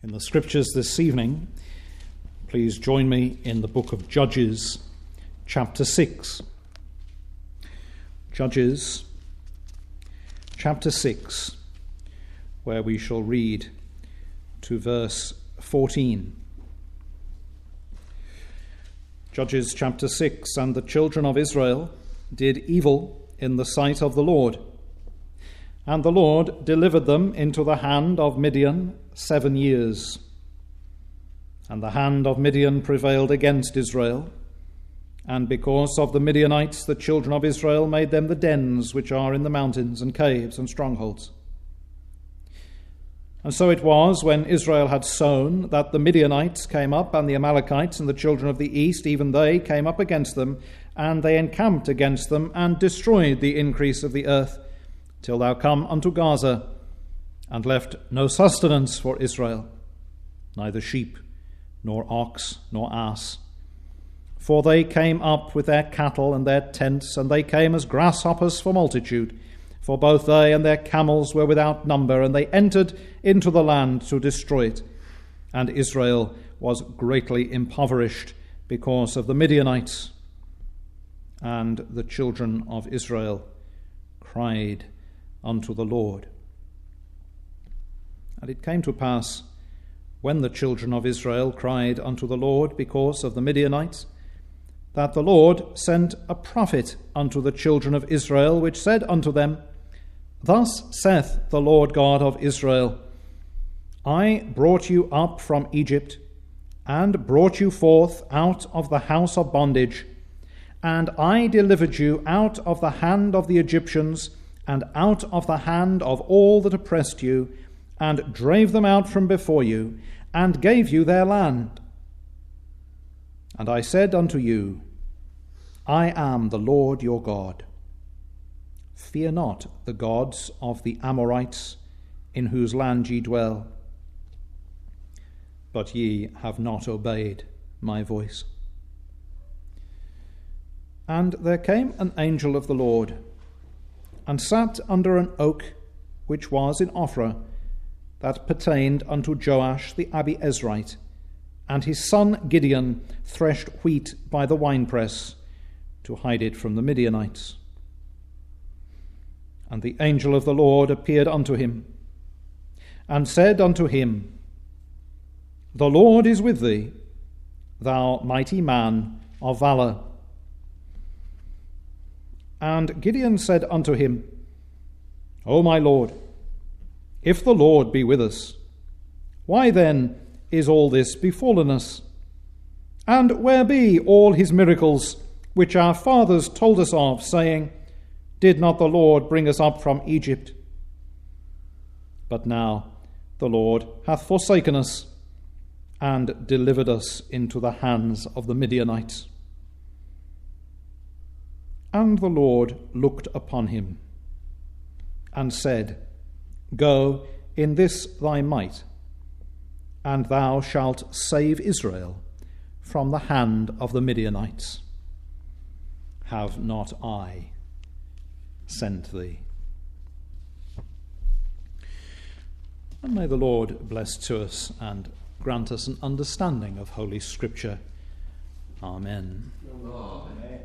In the scriptures this evening, please join me in the book of Judges, chapter 6. Judges, chapter 6, where we shall read to verse 14. Judges chapter 6, and the children of Israel did evil in the sight of the Lord. And the Lord delivered them into the hand of Midian 7 years. And the hand of Midian prevailed against Israel. And because of the Midianites, the children of Israel made them the dens which are in the mountains and caves and strongholds. And so it was, when Israel had sown, that the Midianites came up, and the Amalekites and the children of the east, even they came up against them, and they encamped against them, and destroyed the increase of the earth, till thou come unto Gaza, and left no sustenance for Israel, neither sheep, nor ox, nor ass. For they came up with their cattle and their tents, and they came as grasshoppers for multitude. For both they and their camels were without number, and they entered into the land to destroy it. And Israel was greatly impoverished because of the Midianites. And the children of Israel cried unto the Lord. And it came to pass, when the children of Israel cried unto the Lord because of the Midianites, that the Lord sent a prophet unto the children of Israel, which said unto them, Thus saith the Lord God of Israel, I brought you up from Egypt, and brought you forth out of the house of bondage, and I delivered you out of the hand of the Egyptians, and out of the hand of all that oppressed you, and drave them out from before you, and gave you their land. And I said unto you, I am the Lord your God. Fear not the gods of the Amorites, in whose land ye dwell. But ye have not obeyed my voice. And there came an angel of the Lord, and sat under an oak which was in Ophrah, that pertained unto Joash the Abiezrite, and his son Gideon threshed wheat by the winepress, to hide it from the Midianites. And the angel of the Lord appeared unto him, and said unto him, The Lord is with thee, thou mighty man of valour. And Gideon said unto him, O my Lord, if the Lord be with us, why then is all this befallen us? And where be all his miracles, which our fathers told us of, saying, Did not the Lord bring us up from Egypt? But now the Lord hath forsaken us, and delivered us into the hands of the Midianites. And the Lord looked upon him, and said, Go in this thy might, and thou shalt save Israel from the hand of the Midianites. Have not I sent thee? And may the Lord bless to us and grant us an understanding of Holy Scripture. Amen. Amen.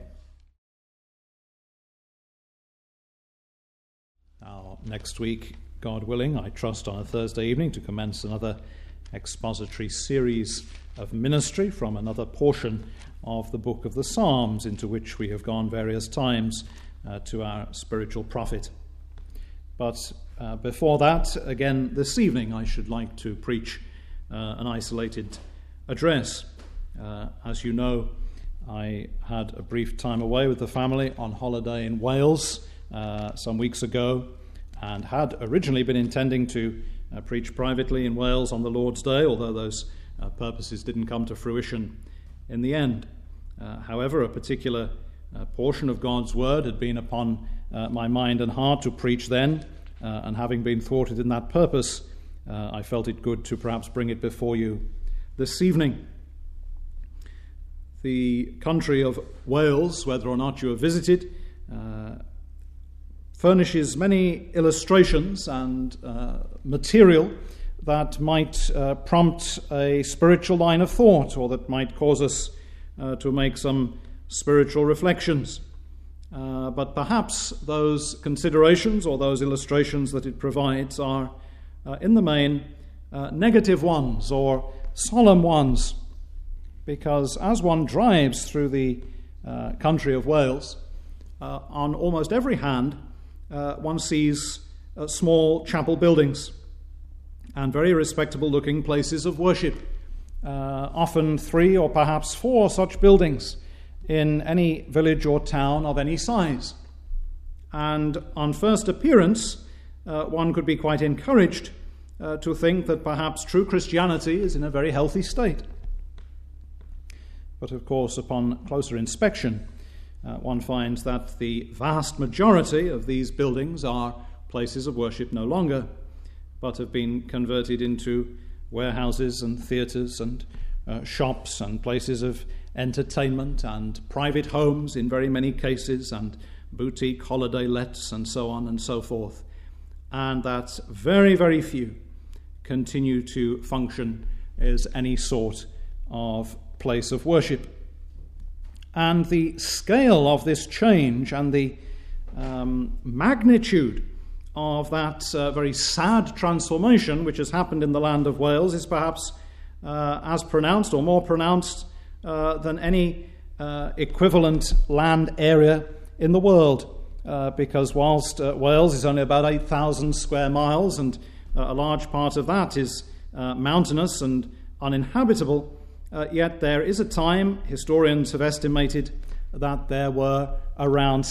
Now, next week, God willing, I trust on a Thursday evening to commence another expository series of ministry from another portion of the book of the Psalms, into which we have gone various times to our spiritual prophet. But before that, again this evening, I should like to preach an isolated address. As you know, I had a brief time away with the family on holiday in Wales some weeks ago, and had originally been intending to preach privately in Wales on the Lord's Day, although those purposes didn't come to fruition in the end. However, a particular portion of God's Word had been upon my mind and heart to preach then, and having been thwarted in that purpose, I felt it good to perhaps bring it before you this evening. The country of Wales, whether or not you have visited, furnishes many illustrations and material that might prompt a spiritual line of thought, or that might cause us to make some spiritual reflections. But perhaps those considerations or those illustrations that it provides are, in the main, negative ones or solemn ones, because as one drives through the country of Wales, on almost every hand one sees small chapel buildings and very respectable-looking places of worship, often 3 or perhaps 4 such buildings in any village or town of any size. And on first appearance, one could be quite encouraged to think that perhaps true Christianity is in a very healthy state. But of course, upon closer inspection, one finds that the vast majority of these buildings are places of worship no longer, but have been converted into warehouses and theatres and shops and places of entertainment and private homes in very many cases, and boutique holiday lets and so on and so forth. And that very, very few continue to function as any sort of place of worship. And the scale of this change and the magnitude of that very sad transformation which has happened in the land of Wales is perhaps as pronounced or more pronounced than any equivalent land area in the world, because whilst Wales is only about 8,000 square miles, and a large part of that is mountainous and uninhabitable, yet there is a time, historians have estimated, that there were around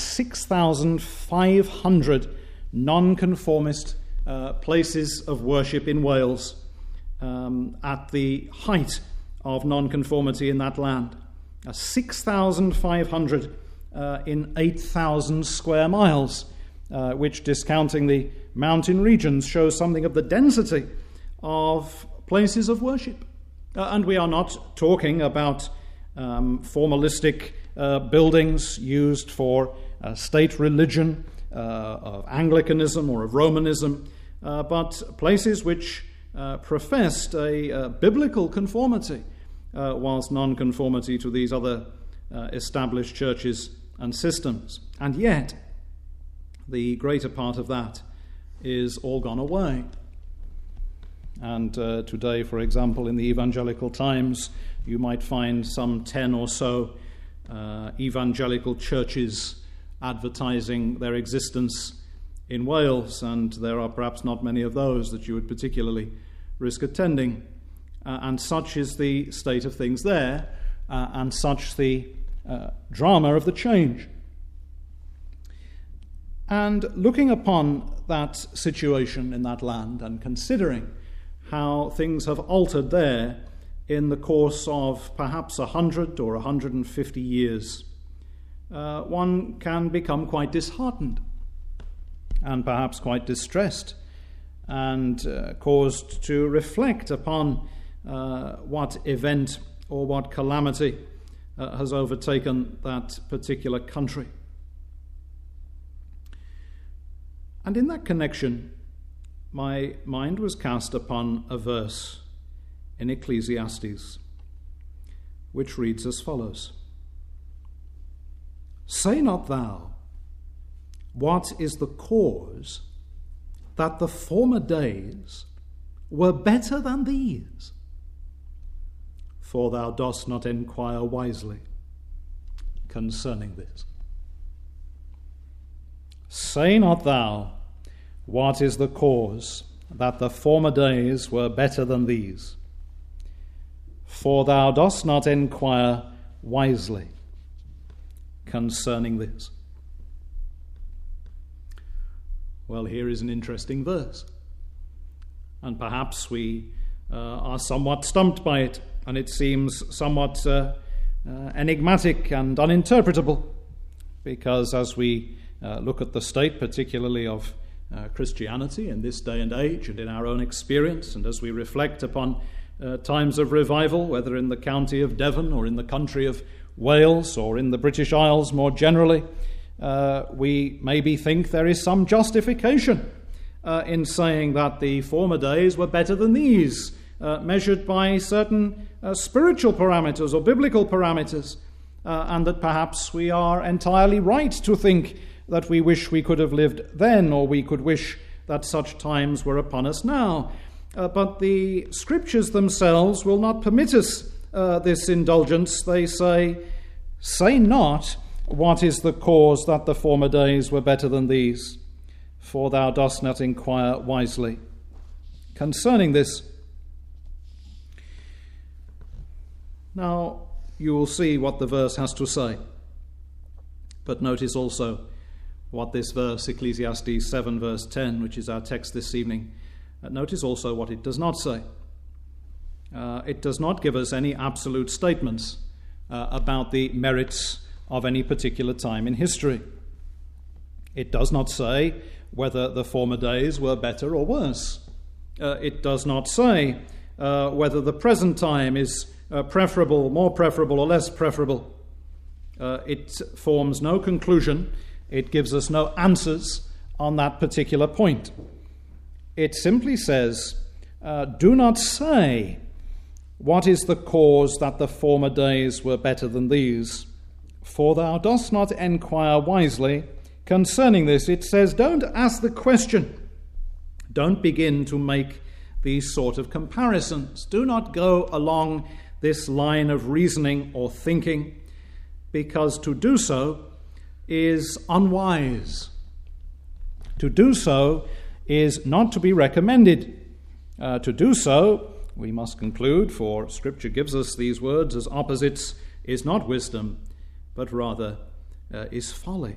6,500 nonconformist places of worship in Wales at the height of nonconformity in that land. 6,500 in 8,000 square miles, which, discounting the mountain regions, shows something of the density of places of worship. And we are not talking about formalistic buildings used for state religion, of Anglicanism or of Romanism, but places which professed a biblical conformity, whilst non-conformity to these other established churches and systems. And yet, the greater part of that is all gone away. And today, for example, in the Evangelical Times, you might find some 10 or so evangelical churches advertising their existence in Wales, and there are perhaps not many of those that you would particularly risk attending. And such is the state of things there, and such the drama of the change. And looking upon that situation in that land and considering how things have altered there in the course of perhaps 100 or 150 years, one can become quite disheartened and perhaps quite distressed, and caused to reflect upon what event or what calamity has overtaken that particular country. And in that connection, my mind was cast upon a verse in Ecclesiastes, which reads as follows: "Say not thou, what is the cause that the former days were better than these? For thou dost not enquire wisely concerning this." Say not thou, what is the cause that the former days were better than these? For thou dost not enquire wisely concerning this. Well, here is an interesting verse, and perhaps we are somewhat stumped by it, and it seems somewhat enigmatic and uninterpretable, because as we look at the state, particularly of Christianity in this day and age and in our own experience, and as we reflect upon times of revival, whether in the county of Devon or in the country of Wales or in the British Isles more generally, we maybe think there is some justification in saying that the former days were better than these, measured by certain spiritual parameters or biblical parameters, and that perhaps we are entirely right to think that we wish we could have lived then, or we could wish that such times were upon us now. But the Scriptures themselves will not permit us this indulgence. They say not, what is the cause that the former days were better than these? For thou dost not inquire wisely concerning this. Now, you will see what the verse has to say. But notice also what this verse, Ecclesiastes 7 verse 10, which is our text this evening, notice also what it does not say. It does not give us any absolute statements about the merits of any particular time in history. It does not say whether the former days were better or worse. It does not say whether the present time is preferable, more preferable, or less preferable. It forms no conclusion. It gives us no answers on that particular point. It simply says, do not say, what is the cause that the former days were better than these? For thou dost not enquire wisely concerning this. It says, don't ask the question. Don't begin to make these sort of comparisons. Do not go along this line of reasoning or thinking, because to do so is unwise. To do so is not to be recommended. To do so, we must conclude, for Scripture gives us these words as opposites, is not wisdom, but rather is folly.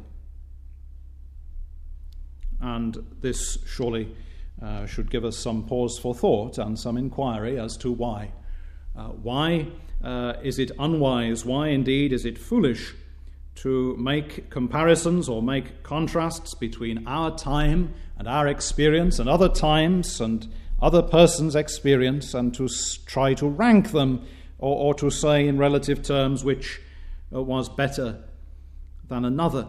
And this surely should give us some pause for thought and some inquiry as to why. Why is it unwise? Why indeed is it foolish to make comparisons or make contrasts between our time and our experience and other times and other persons' experience, and to try to rank them or to say in relative terms which was better than another?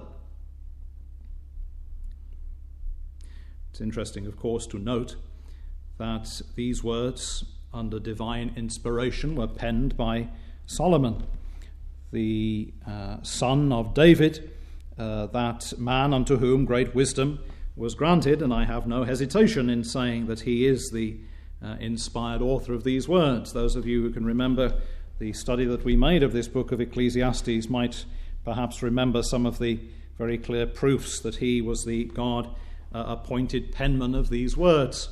It's interesting, of course, to note that these words under divine inspiration were penned by Solomon, the son of David, that man unto whom great wisdom was granted, and I have no hesitation in saying that he is the inspired author of these words. Those of you who can remember the study that we made of this book of Ecclesiastes might perhaps remember some of the very clear proofs that he was the God-appointed penman of these words.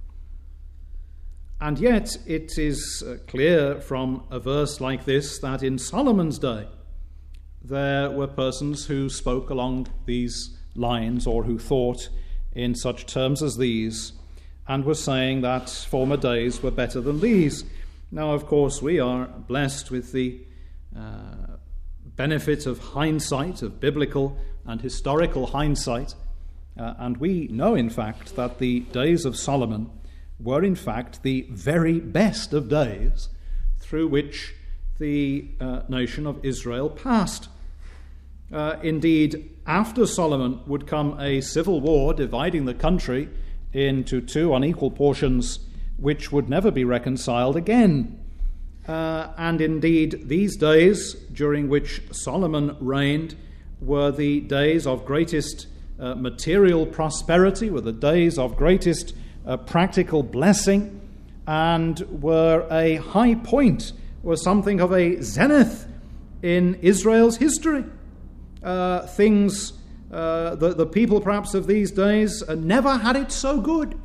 And yet it is clear from a verse like this that in Solomon's day there were persons who spoke along these lines, or who thought in such terms as these, and were saying that former days were better than these. Now, of course, we are blessed with the benefit of hindsight, of biblical and historical hindsight, and we know, in fact, that the days of Solomon were, in fact, the very best of days through which the nation of Israel passed. Indeed, after Solomon would come a civil war dividing the country into two unequal portions which would never be reconciled again. And indeed, these days during which Solomon reigned were the days of greatest material prosperity, were the days of greatest practical blessing, and were a high point, were something of a zenith in Israel's history. The people perhaps of these days never had it so good.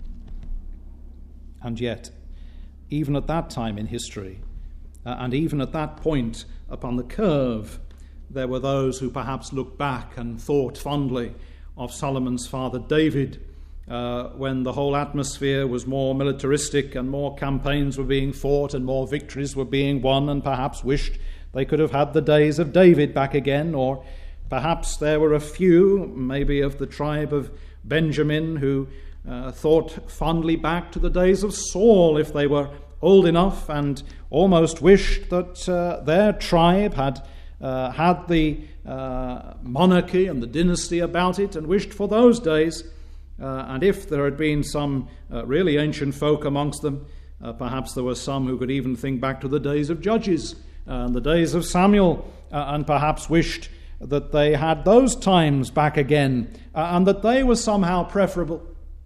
And yet, even at that time in history, and even at that point upon the curve, there were those who perhaps looked back and thought fondly of Solomon's father David, when the whole atmosphere was more militaristic and more campaigns were being fought and more victories were being won, and perhaps wished they could have had the days of David back again. Or perhaps there were a few, maybe of the tribe of Benjamin, who thought fondly back to the days of Saul if they were old enough, and almost wished that their tribe had had the monarchy and the dynasty about it, and wished for those days. And if there had been some really ancient folk amongst them, perhaps there were some who could even think back to the days of Judges and the days of Samuel, and perhaps wished that they had those times back again, and that they were somehow preferable.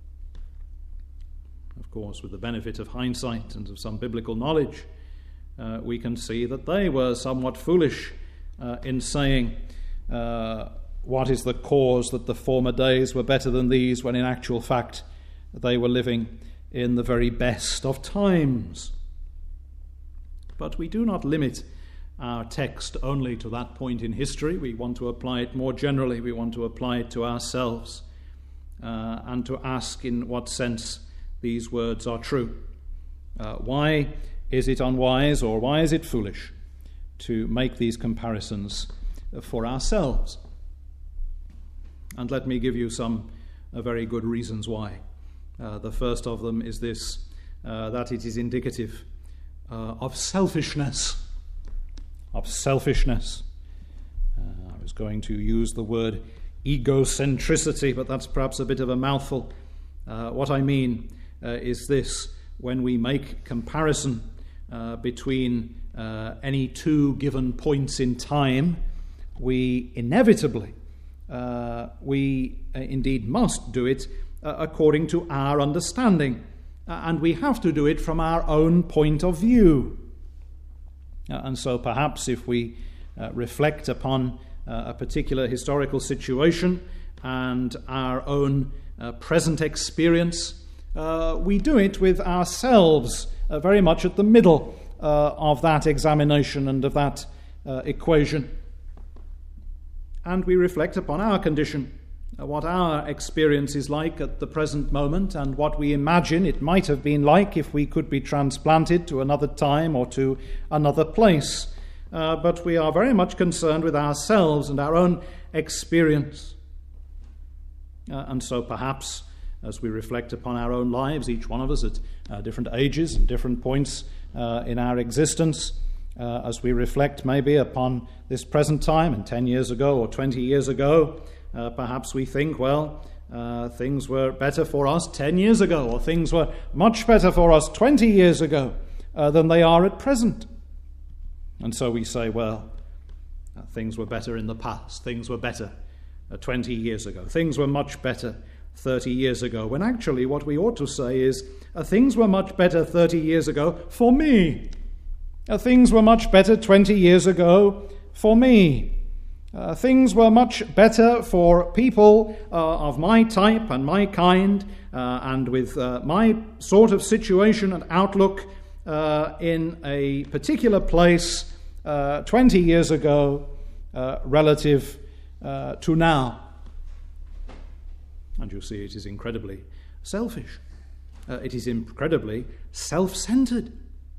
Of course, with the benefit of hindsight and of some biblical knowledge, we can see that they were somewhat foolish in saying, what is the cause that the former days were better than these, when in actual fact they were living in the very best of times. But we do not limit our text only to that point in history. We want to apply it more generally. We want to apply it to ourselves and to ask in what sense these words are true. Why is it unwise, or why is it foolish to make these comparisons for ourselves? And let me give you some very good reasons why. The first of them is this, that it is indicative of selfishness. Of selfishness. I was going to use the word egocentricity, but that's perhaps a bit of a mouthful. What I mean is this: when we make comparison between any two given points in time, we inevitably, we indeed must do it according to our understanding, and we have to do it from our own point of view. And so perhaps if we reflect upon a particular historical situation and our own present experience, we do it with ourselves very much at the middle of that examination and of that equation. And we reflect upon our condition, what our experience is like at the present moment, and what we imagine it might have been like if we could be transplanted to another time or to another place. But we are very much concerned with ourselves and our own experience. And so perhaps as we reflect upon our own lives, each one of us at different ages and different points in our existence, as we reflect maybe upon this present time and 10 years ago or 20 years ago, perhaps we think, well, things were better for us 10 years ago, or things were much better for us 20 years ago than they are at present. And so we say, well, things were better in the past, things were better 20 years ago, things were much better 30 years ago, when actually what we ought to say is, things were much better 30 years ago for me. Things were much better 20 years ago for me. Things were much better for people of my type and my kind, and with my sort of situation and outlook in a particular place 20 years ago relative to now. And you see, it is incredibly selfish. It is incredibly self-centered.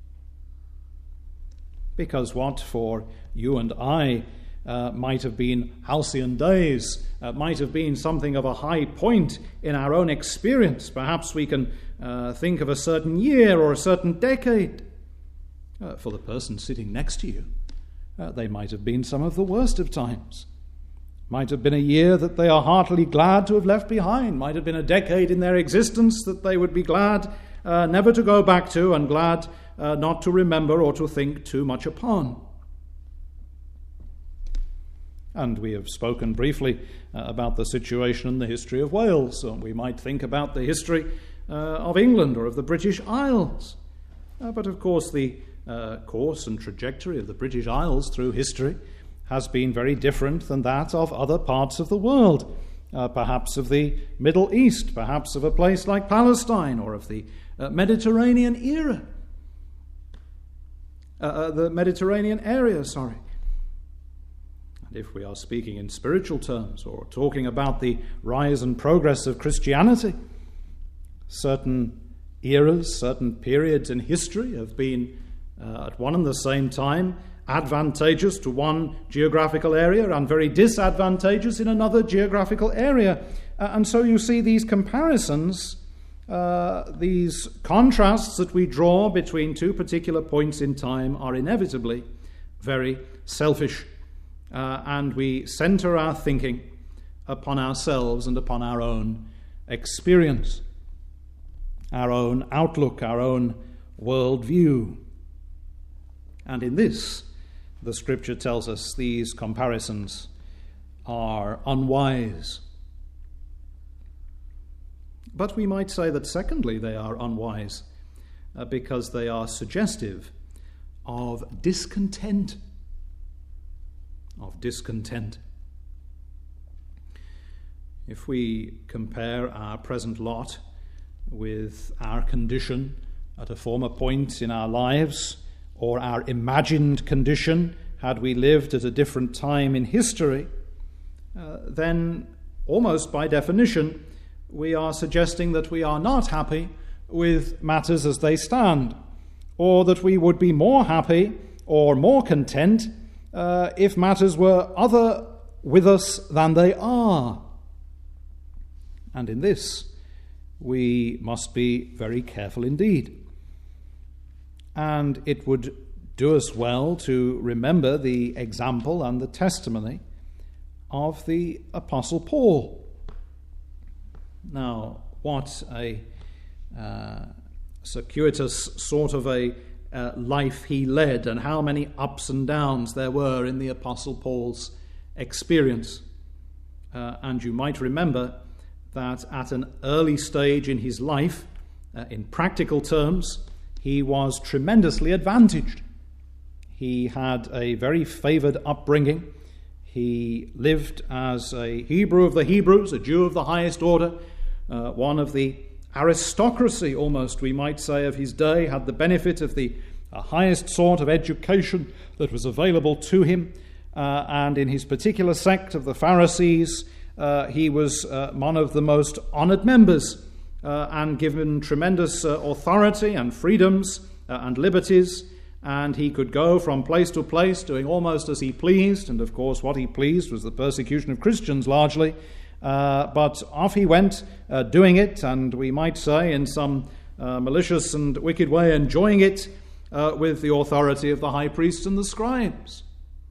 Because what for you and I might have been halcyon days, might have been something of a high point in our own experience. Perhaps we can think of a certain year or a certain decade. For the person sitting next to you, they might have been some of the worst of times. Might have been a year that they are heartily glad to have left behind. Might have been a decade in their existence that they would be glad never to go back to, and glad not to remember or to think too much upon. And we have spoken briefly about the situation in the history of Wales. So we might think about the history of England or of the British Isles. But of course the course and trajectory of the British Isles through history has been very different than that of other parts of the world, perhaps of the Middle East, perhaps of a place like Palestine, or of the Mediterranean era. The Mediterranean area, sorry. And if we are speaking in spiritual terms, or talking about the rise and progress of Christianity, certain eras, certain periods in history have been at one and the same time advantageous to one geographical area and very disadvantageous in another geographical area. And so you see these comparisons, these contrasts that we draw between two particular points in time are inevitably very selfish. And we center our thinking upon ourselves and upon our own experience, our own outlook, our own worldview. And in this, the Scripture tells us these comparisons are unwise. But we might say that secondly they are unwise because they are suggestive of discontent. If we compare our present lot with our condition at a former point in our lives, or our imagined condition had we lived at a different time in history, then almost by definition we are suggesting that we are not happy with matters as they stand, or that we would be more happy or more content if matters were other with us than they are. And in this we must be very careful indeed. And it would do us well to remember the example and the testimony of the Apostle Paul. Now, what a circuitous sort of a life he led, and how many ups and downs there were in the Apostle Paul's experience. And you might remember that at an early stage in his life, in practical terms, he was tremendously advantaged. He had a very favored upbringing. He lived as a Hebrew of the Hebrews, a Jew of the highest order, one of the aristocracy, almost we might say, of his day, had the benefit of the highest sort of education that was available to him. And in his particular sect of the Pharisees, he was one of the most honored members and given tremendous authority and freedoms and liberties. And he could go from place to place doing almost as he pleased. And of course what he pleased was the persecution of Christians largely. But off he went doing it, and we might say in some malicious and wicked way enjoying it with the authority of the high priests and the scribes.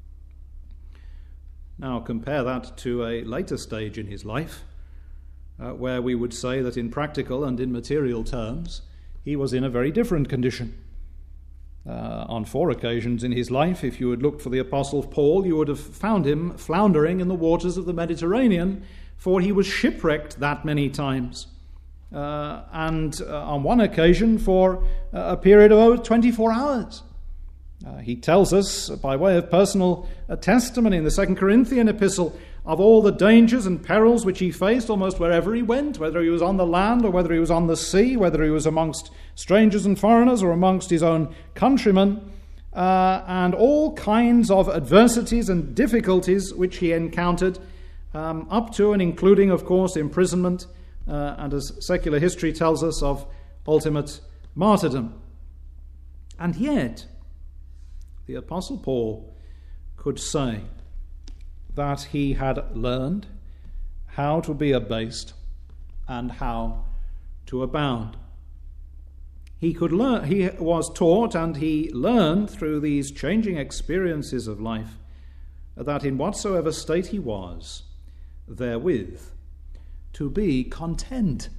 Now compare that to a later stage in his life, where we would say that in practical and in material terms he was in a very different condition. On 4 occasions in his life, if you had looked for the Apostle Paul, you would have found him floundering in the waters of the Mediterranean, for he was shipwrecked that many times. And on one occasion for a period of over 24 hours. He tells us, by way of personal testimony in the 2 Corinthian epistle, of all the dangers and perils which he faced almost wherever he went, whether he was on the land or whether he was on the sea, whether he was amongst strangers and foreigners or amongst his own countrymen, and all kinds of adversities and difficulties which he encountered, up to and including, of course, imprisonment, and as secular history tells us, of ultimate martyrdom. And yet, the Apostle Paul could say that he had learned how to be abased and how to abound. He was taught and he learned through these changing experiences of life that in whatsoever state he was, therewith to be content.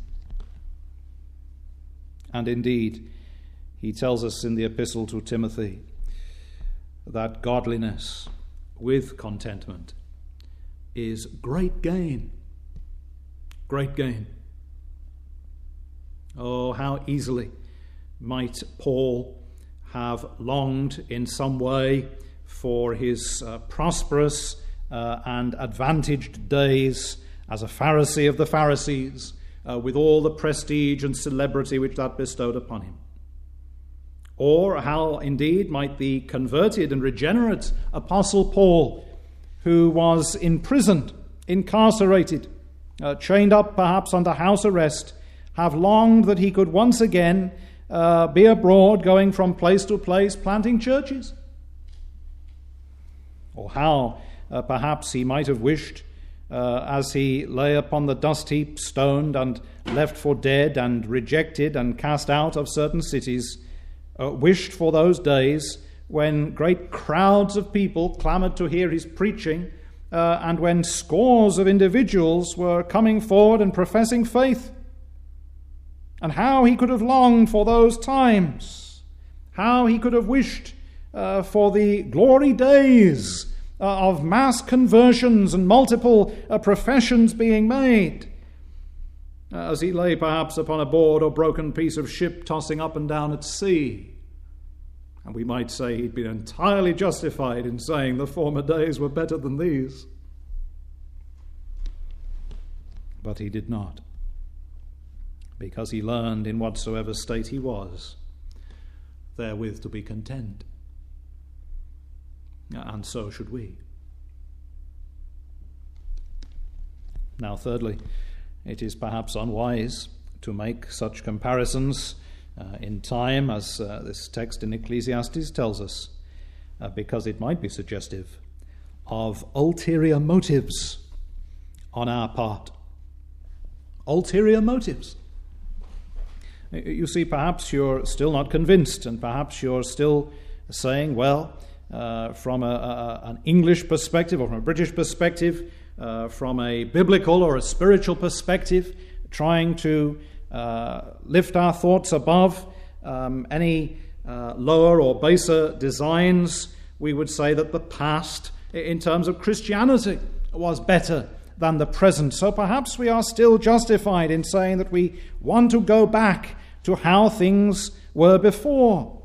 And indeed, he tells us in the epistle to Timothy that godliness with contentment is great gain. Great gain. Oh, how easily might Paul have longed in some way for his prosperous and advantaged days as a Pharisee of the Pharisees, with all the prestige and celebrity which that bestowed upon him. Or how indeed might the converted and regenerate Apostle Paul, who was imprisoned, incarcerated, chained up perhaps under house arrest, have longed that he could once again be abroad, going from place to place, planting churches. Or how perhaps he might have wished, as he lay upon the dust heap, stoned and left for dead and rejected and cast out of certain cities, wished for those days when great crowds of people clamored to hear his preaching and when scores of individuals were coming forward and professing faith. And how he could have longed for those times, how he could have wished for the glory days of mass conversions and multiple professions being made, as he lay perhaps upon a board or broken piece of ship tossing up and down at sea. And we might say he'd been entirely justified in saying the former days were better than these. But he did not, because he learned in whatsoever state he was, therewith to be content. And so should we. Now, thirdly, it is perhaps unwise to make such comparisons in time as this text in Ecclesiastes tells us, because it might be suggestive of ulterior motives on our part. Ulterior motives. You see, perhaps you're still not convinced, and perhaps you're still saying, well, from an English perspective or from a British perspective, from a biblical or a spiritual perspective, trying to lift our thoughts above any lower or baser designs, we would say that the past, in terms of Christianity, was better than the present. So perhaps we are still justified in saying that we want to go back to how things were before.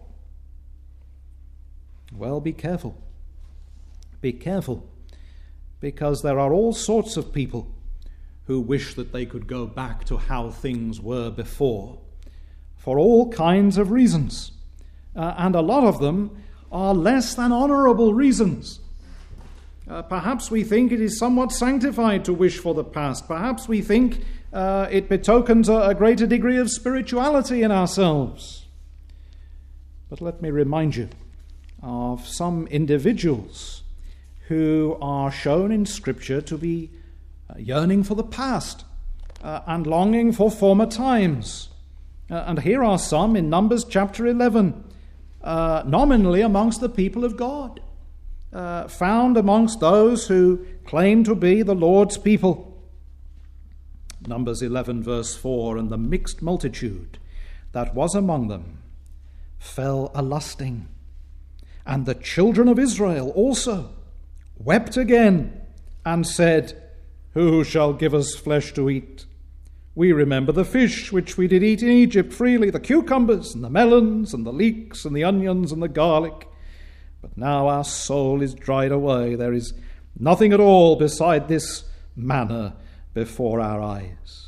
Well, be careful. Be careful, because there are all sorts of people who wish that they could go back to how things were before, for all kinds of reasons. And a lot of them are less than honourable reasons. Perhaps we think it is somewhat sanctified to wish for the past. Perhaps we think it betokens a greater degree of spirituality in ourselves. But let me remind you of some individuals who are shown in Scripture to be yearning for the past and longing for former times. And here are some in Numbers chapter 11, nominally amongst the people of God, found amongst those who claim to be the Lord's people. Numbers 11 verse 4, and the mixed multitude that was among them fell a-lusting, and the children of Israel also wept again and said, who shall give us flesh to eat? We remember the fish which we did eat in Egypt freely, the cucumbers and the melons and the leeks and the onions and the garlic. But now our soul is dried away. There is nothing at all beside this manna before our eyes.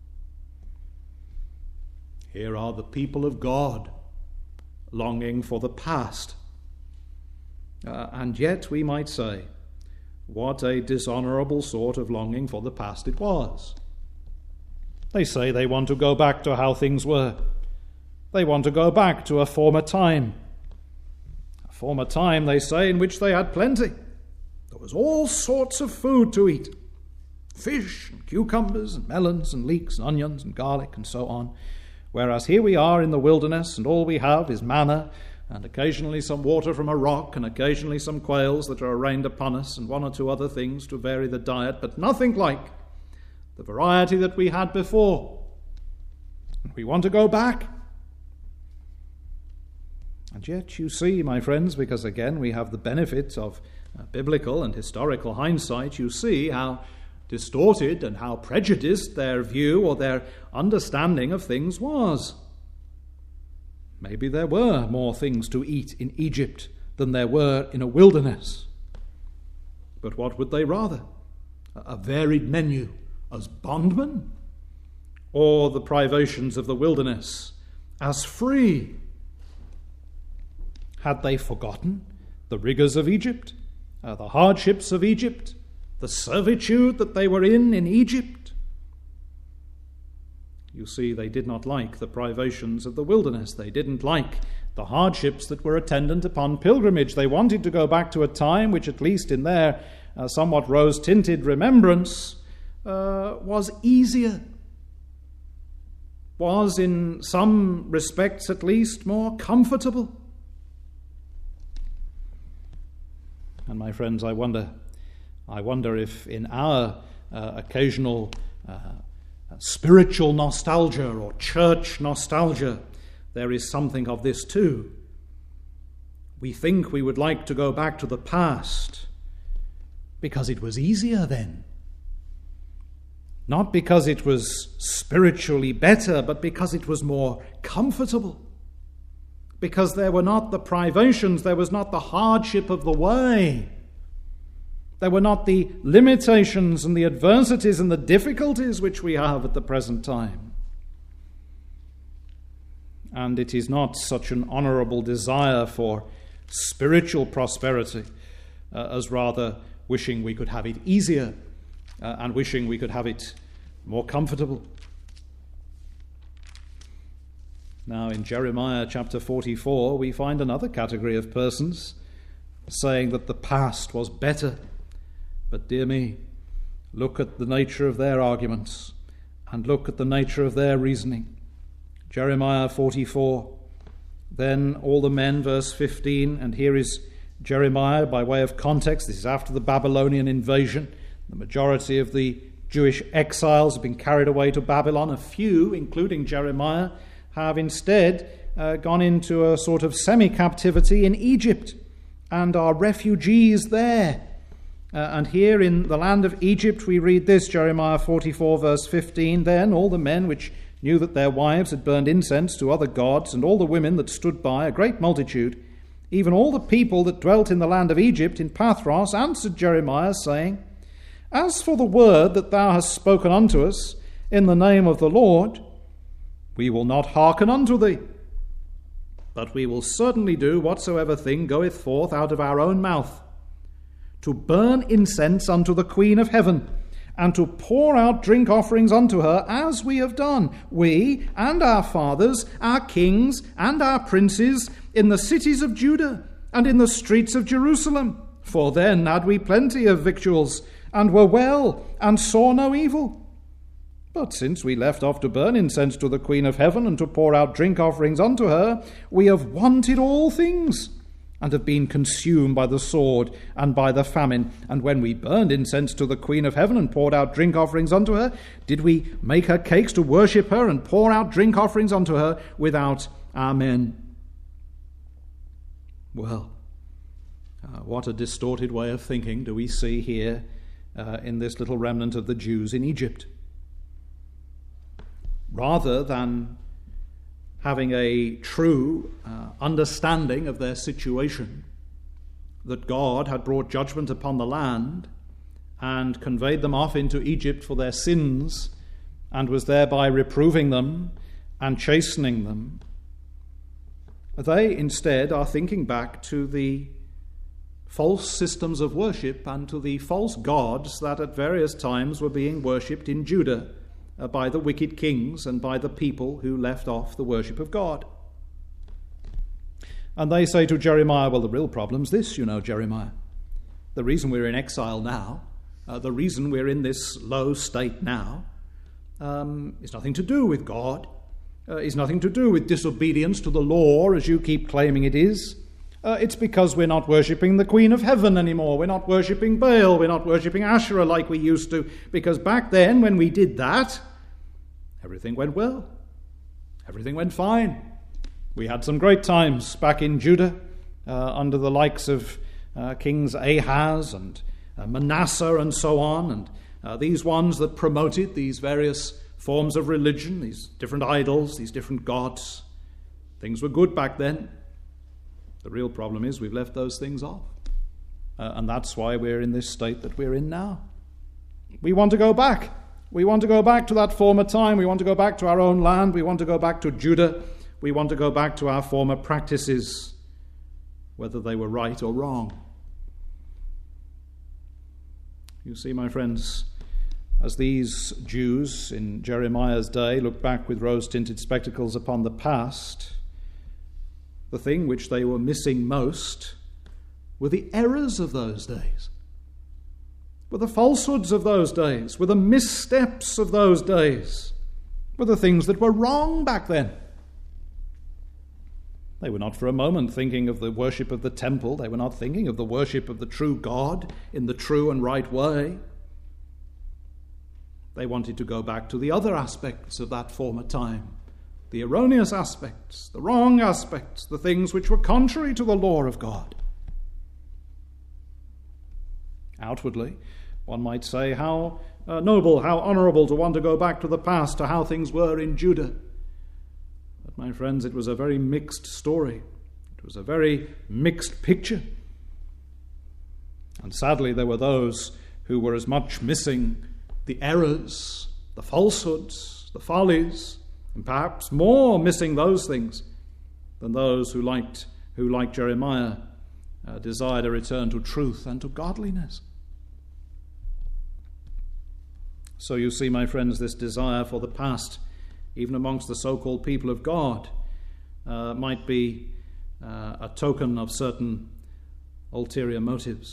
Here are the people of God longing for the past. And yet we might say, what a dishonourable sort of longing for the past it was. They say they want to go back to how things were. They want to go back to a former time. A former time, they say, in which they had plenty. There was all sorts of food to eat. Fish and cucumbers and melons and leeks and onions and garlic and so on. Whereas here we are in the wilderness, and all we have is manna, and occasionally some water from a rock, and occasionally some quails that are rained upon us, and one or two other things to vary the diet, but nothing like the variety that we had before. We want to go back. And yet you see, my friends, because again we have the benefit of biblical and historical hindsight, you see how distorted and how prejudiced their view or their understanding of things was. Maybe there were more things to eat in Egypt than there were in a wilderness. But what would they rather? A varied menu as bondmen, or the privations of the wilderness as free? Had they forgotten the rigours of Egypt, the hardships of Egypt, the servitude that they were in Egypt? You see, they did not like the privations of the wilderness. They didn't like the hardships that were attendant upon pilgrimage. They wanted to go back to a time which, at least in their somewhat rose-tinted remembrance, was easier, was in some respects at least more comfortable. And my friends, I wonder, I wonder if in our occasional spiritual nostalgia or church nostalgia, there is something of this too. We think we would like to go back to the past because it was easier then. Not because it was spiritually better, but because it was more comfortable. Because there were not the privations, there was not the hardship of the way. There were not the limitations and the adversities and the difficulties which we have at the present time. And it is not such an honourable desire for spiritual prosperity as rather wishing we could have it easier and wishing we could have it more comfortable. Now in Jeremiah chapter 44 we find another category of persons saying that the past was better. But dear me, look at the nature of their arguments and look at the nature of their reasoning. Jeremiah 44, then all the men, verse 15, and here is Jeremiah by way of context. This is after the Babylonian invasion. The majority of the Jewish exiles have been carried away to Babylon. A few, including Jeremiah, have instead gone into a sort of semi-captivity in Egypt and are refugees there. And here in the land of Egypt we read this, Jeremiah 44 verse 15, then all the men which knew that their wives had burned incense to other gods, and all the women that stood by, a great multitude, even all the people that dwelt in the land of Egypt in Pathros, answered Jeremiah, saying, as for the word that thou hast spoken unto us in the name of the Lord, we will not hearken unto thee, but we will certainly do whatsoever thing goeth forth out of our own mouth, to burn incense unto the Queen of heaven, and to pour out drink offerings unto her, as we have done, we and our fathers, our kings and our princes, in the cities of Judah and in the streets of Jerusalem. For then had we plenty of victuals, and were well, and saw no evil. But since we left off to burn incense to the Queen of heaven, and to pour out drink offerings unto her, we have wanted all things, and have been consumed by the sword and by the famine. And when we burned incense to the Queen of heaven and poured out drink offerings unto her, did we make her cakes to worship her and pour out drink offerings unto her without our men? Well, what a distorted way of thinking do we see here in this little remnant of the Jews in Egypt. Rather than having a true understanding of their situation, that God had brought judgment upon the land and conveyed them off into Egypt for their sins, and was thereby reproving them and chastening them, they instead are thinking back to the false systems of worship and to the false gods that at various times were being worshipped in Judah by the wicked kings and by the people who left off the worship of God. And they say to Jeremiah, well, the real problem's this, Jeremiah. The reason we're in exile now, the reason we're in this low state now, is nothing to do with God. Is nothing to do with disobedience to the law, as you keep claiming it is. It's because we're not worshipping the Queen of Heaven anymore. We're not worshipping Baal. We're not worshipping Asherah like we used to. Because back then, when we did that, everything went well. Everything went fine. We had some great times back in Judah under the likes of Kings Ahaz and Manasseh and so on, and these ones that promoted these various forms of religion, these different idols, these different gods. Things were good back then. The real problem is we've left those things off. And that's why we're in this state that we're in now. We want to go back. We want to go back to that former time. We want to go back to our own land. We want to go back to Judah. We want to go back to our former practices, whether they were right or wrong. You see, my friends, as these Jews in Jeremiah's day look back with rose-tinted spectacles upon the past, the thing which they were missing most were the errors of those days, were the falsehoods of those days, were the missteps of those days, were the things that were wrong back then. They were not for a moment thinking of the worship of the temple. They were not thinking of the worship of the true God in the true and right way. They wanted to go back to the other aspects of that former time, the erroneous aspects, the wrong aspects, the things which were contrary to the law of God. Outwardly, one might say, how noble, how honorable to want to go back to the past, to how things were in Judah. But my friends, it was a very mixed story. It was a very mixed picture. And sadly, there were those who were as much missing the errors, the falsehoods, the follies, and perhaps more missing those things than those who, like Jeremiah, desired a return to truth and to godliness. So you see, my friends, this desire for the past, even amongst the so-called people of God, might be a token of certain ulterior motives.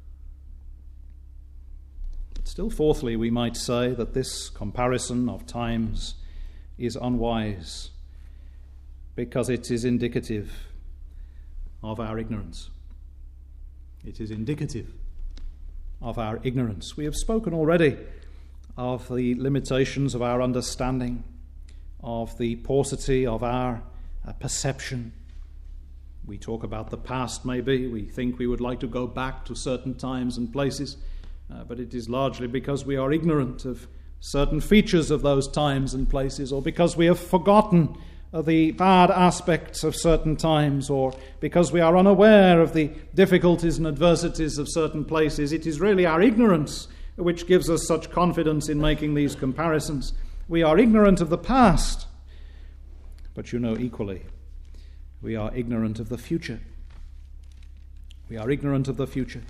But still, fourthly, we might say that this comparison of times is unwise because it is indicative of our ignorance. It is indicative of our ignorance. We have spoken already of the limitations of our understanding, of the paucity of our perception. We talk about the past, maybe. We think we would like to go back to certain times and places, but it is largely because we are ignorant of certain features of those times and places, or because we have forgotten the bad aspects of certain times, or because we are unaware of the difficulties and adversities of certain places. It is really our ignorance which gives us such confidence in making these comparisons. We are ignorant of the past, but you know equally, we are ignorant of the future. We are ignorant of the future.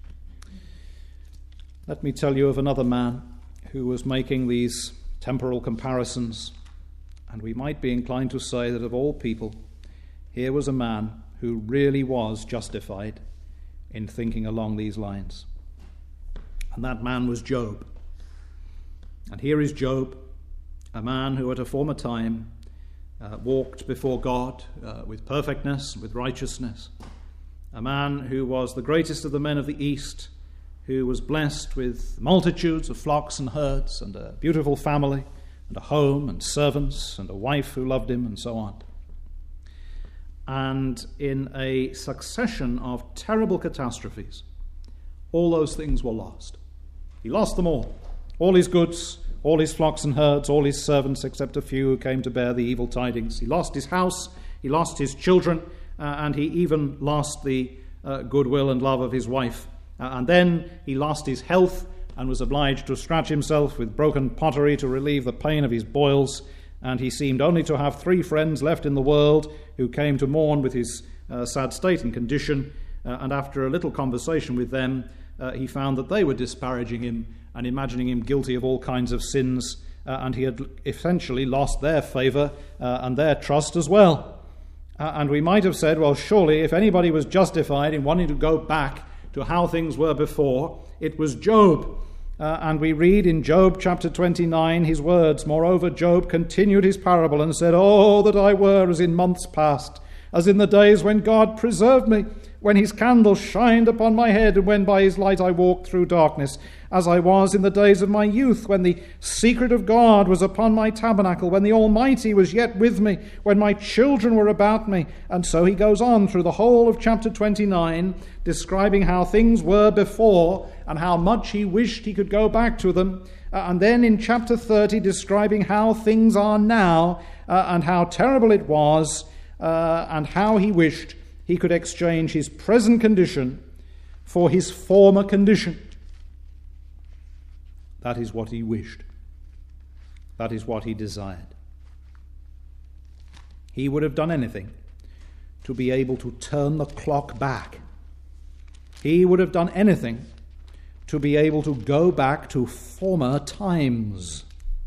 Let me tell you of another man who was making these temporal comparisons, and we might be inclined to say that of all people, here was a man who really was justified in thinking along these lines. And that man was Job. And here is Job, a man who at a former time walked before God with perfectness, with righteousness. A man who was the greatest of the men of the East, who was blessed with multitudes of flocks and herds and a beautiful family and a home and servants and a wife who loved him and so on. And in a succession of terrible catastrophes, all those things were lost. He lost them all his goods, all his flocks and herds, all his servants, except a few who came to bear the evil tidings. He lost his house, he lost his children, and he even lost the goodwill and love of his wife. And then he lost his health and was obliged to scratch himself with broken pottery to relieve the pain of his boils. And he seemed only to have 3 friends left in the world who came to mourn with his sad state and condition. And after a little conversation with them, he found that they were disparaging him and imagining him guilty of all kinds of sins, and he had essentially lost their favour and their trust as well. And we might have said, well, surely if anybody was justified in wanting to go back to how things were before, it was Job. And we read in Job chapter 29 his words, "Moreover, Job continued his parable and said, Oh, that I were as in months past, as in the days when God preserved me, when his candle shined upon my head, and when by his light I walked through darkness, as I was in the days of my youth, when the secret of God was upon my tabernacle, when the Almighty was yet with me, when my children were about me." And so he goes on through the whole of chapter 29, describing how things were before and how much he wished he could go back to them. And then in chapter 30, describing how things are now and how terrible it was, and how he wished he could exchange his present condition for his former condition. That is what he wished. That is what he desired. He would have done anything to be able to turn the clock back. He would have done anything to be able to go back to former times,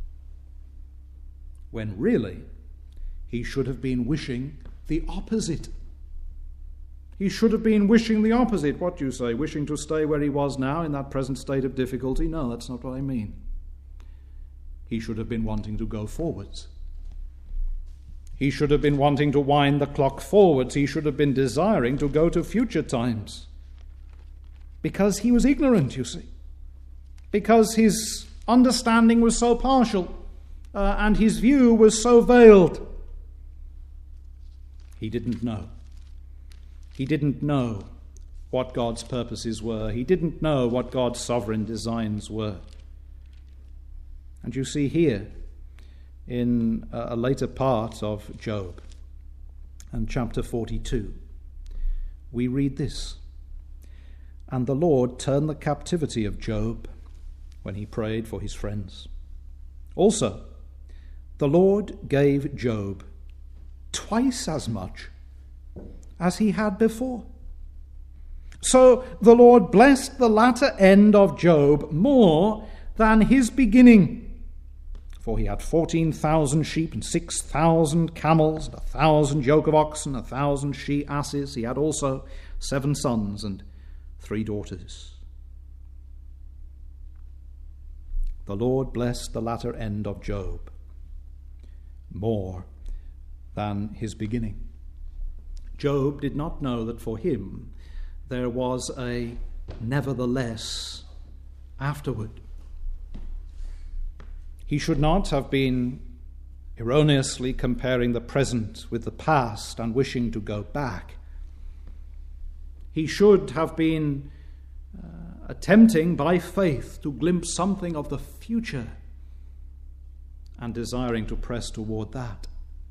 when really he should have been wishing the opposite. He should have been wishing the opposite. What do you say? Wishing to stay where he was now in that present state of difficulty? No, that's not what I mean. He should have been wanting to go forwards. He should have been wanting to wind the clock forwards. He should have been desiring to go to future times. Because he was ignorant, you see. Because his understanding was so partial and his view was so veiled. He didn't know. He didn't know what God's purposes were. He didn't know what God's sovereign designs were. And you see here, in a later part of Job, and chapter 42, we read this: "And the Lord turned the captivity of Job when he prayed for his friends. Also, the Lord gave Job twice as much as he had before. So the Lord blessed the latter end of Job more than his beginning. For he had 14,000 sheep and 6,000 camels, and 1,000 yoke of oxen, 1,000 she-asses. He had also 7 sons and 3 daughters. The Lord blessed the latter end of Job more than his beginning." Job did not know that for him there was a nevertheless afterward. He should not have been erroneously comparing the present with the past and wishing to go back. He should have been attempting by faith to glimpse something of the future and desiring to press toward that.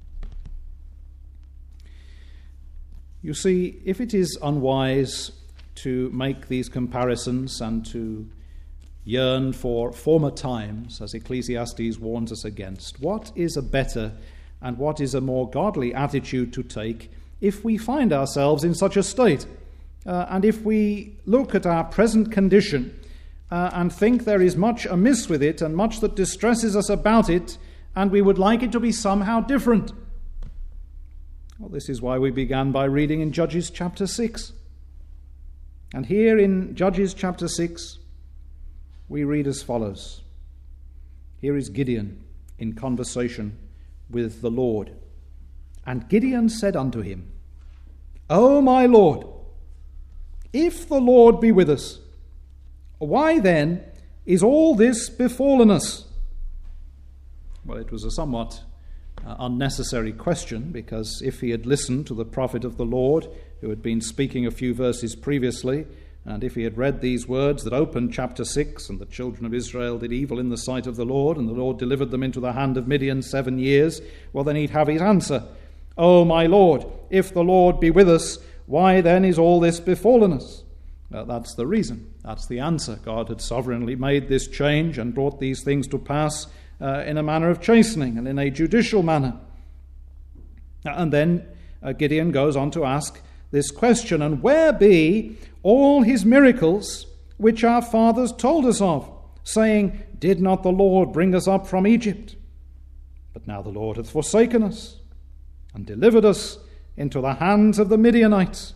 You see, if it is unwise to make these comparisons and to yearn for former times, as Ecclesiastes warns us against, what is a better and what is a more godly attitude to take if we find ourselves in such a state? And if we look at our present condition and think there is much amiss with it and much that distresses us about it, and we would like it to be somehow different. Well, this is why we began by reading in Judges chapter 6. And here in Judges chapter 6, we read as follows. Here is Gideon in conversation with the Lord. "And Gideon said unto him, O my Lord, if the Lord be with us, why then is all this befallen us?" Well, it was a somewhat unnecessary question, because if he had listened to the prophet of the Lord, who had been speaking a few verses previously, and if he had read these words that opened chapter 6, "And the children of Israel did evil in the sight of the Lord, and the Lord delivered them into the hand of Midian 7 years," well, then he'd have his answer. "O my Lord, if the Lord be with us, why then is all this befallen us?" That's the reason. That's the answer. God had sovereignly made this change and brought these things to pass in a manner of chastening and in a judicial manner. And then Gideon goes on to ask this question: "And where be all his miracles which our fathers told us of, saying, Did not the Lord bring us up from Egypt? But now the Lord hath forsaken us and delivered us into the hands of the Midianites."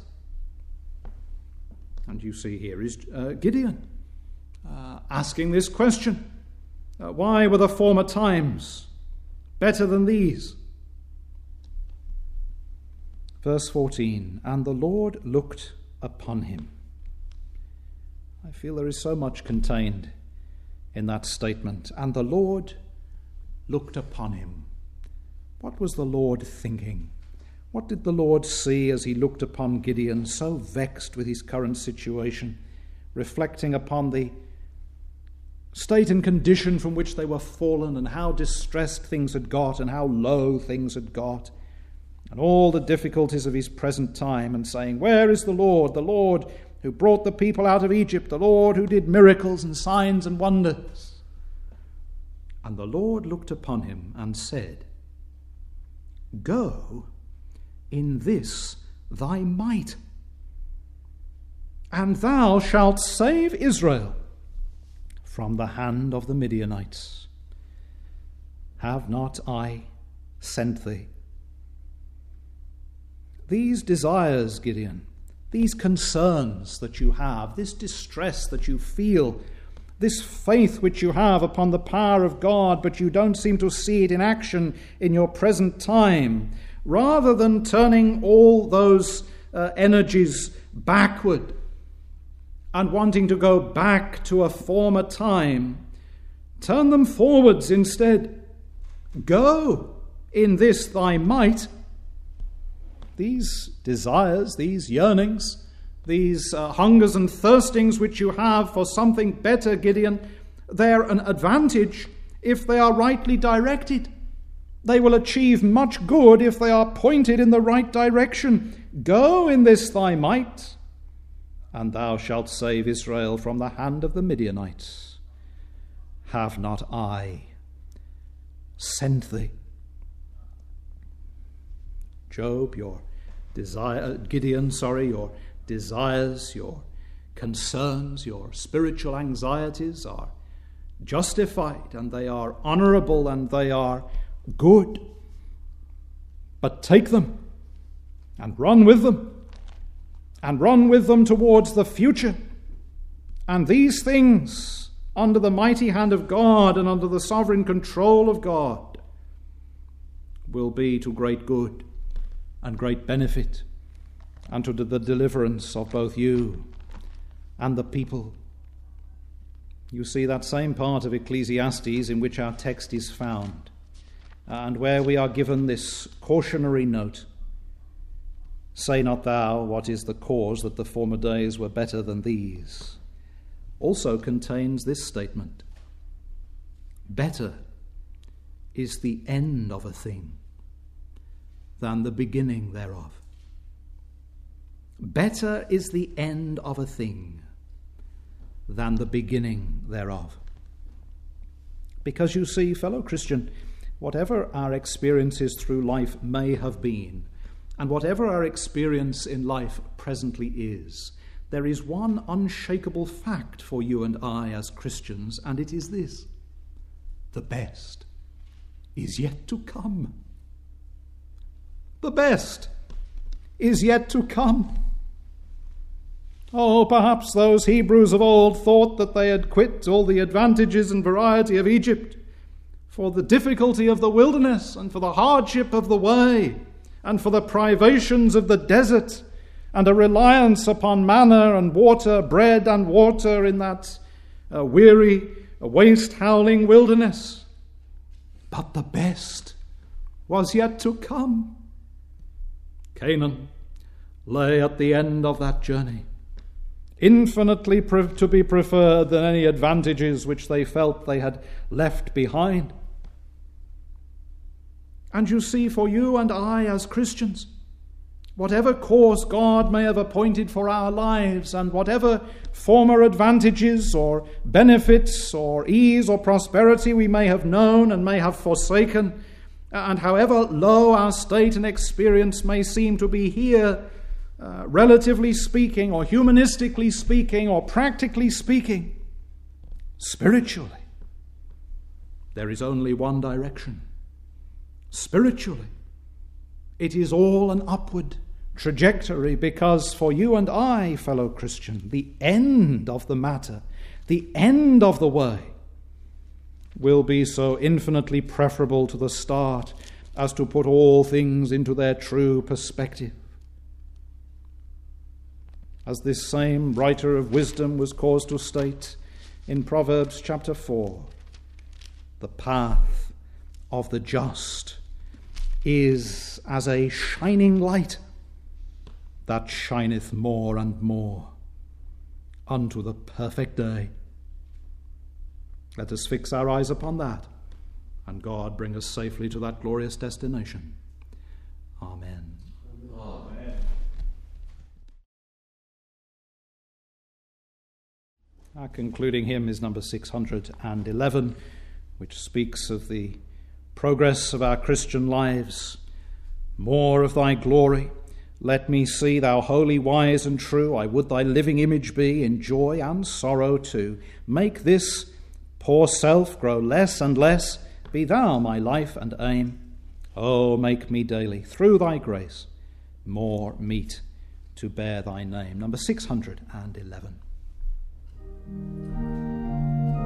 And you see here is Gideon asking this question. Why were the former times better than these? Verse 14, "And the Lord looked upon him." I feel there is so much contained in that statement. And the Lord looked upon him. What was the Lord thinking? What did the Lord see as he looked upon Gideon, so vexed with his current situation, reflecting upon the state and condition from which they were fallen, and how distressed things had got, and how low things had got, and all the difficulties of his present time, and saying, "Where is the Lord who brought the people out of Egypt, the Lord who did miracles and signs and wonders?" And the Lord looked upon him and said, "Go in this thy might, and thou shalt save Israel from the hand of the Midianites. Have not I sent thee?" These desires, Gideon, these concerns that you have, this distress that you feel, this faith which you have upon the power of God, but you don't seem to see it in action in your present time, rather than turning all those energies backward and wanting to go back to a former time, turn them forwards instead. Go in this thy might. These desires, these yearnings, these hungers and thirstings which you have for something better, Gideon, they're an advantage if they are rightly directed. They will achieve much good if they are pointed in the right direction. Go in this thy might, and thou shalt save Israel from the hand of the Midianites. Have not I sent thee? Job, your desires, your concerns, your spiritual anxieties are justified, and they are honorable, and they are good. But take them and run with them towards the future. And these things, under the mighty hand of God and under the sovereign control of God, will be to great good and great benefit, and to the deliverance of both you and the people. You see that same part of Ecclesiastes in which our text is found, and where we are given this cautionary note, say not thou what is the cause that the former days were better than these, also contains this statement: better is the end of a thing than the beginning thereof. Better is the end of a thing than the beginning thereof. Because you see, fellow Christian, whatever our experiences through life may have been, and whatever our experience in life presently is, there is one unshakable fact for you and I as Christians, and it is this: the best is yet to come. The best is yet to come. Oh, perhaps those Hebrews of old thought that they had quit all the advantages and variety of Egypt for the difficulty of the wilderness, and for the hardship of the way, and for the privations of the desert, and a reliance upon manna and water, bread and water in that weary, waste-howling wilderness. But the best was yet to come. Canaan lay at the end of that journey, infinitely to be preferred than any advantages which they felt they had left behind. And you see, for you and I as Christians, whatever course God may have appointed for our lives, and whatever former advantages or benefits or ease or prosperity we may have known and may have forsaken, and however low our state and experience may seem to be here, relatively speaking, or humanistically speaking, or practically speaking, spiritually, there is only one direction. Spiritually, it is all an upward trajectory, because for you and I, fellow Christian, the end of the matter, the end of the way, will be so infinitely preferable to the start as to put all things into their true perspective. As this same writer of wisdom was caused to state in Proverbs chapter 4, the path of the just is as a shining light that shineth more and more unto the perfect day. Let us fix our eyes upon that, and God bring us safely to that glorious destination. Amen. Amen. Our concluding hymn is number 611, which speaks of the progress of our Christian lives. More of thy glory let me see, thou holy, wise, and true. I would thy living image be, in joy and sorrow too. Make this poor self grow less and less. Be thou my life and aim. Oh, make me daily, through thy grace, more meet to bear thy name. Number 611.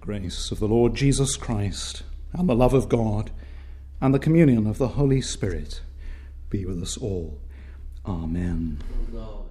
grace of the Lord Jesus Christ, and the love of God, and the communion of the Holy Spirit be with us all. Amen.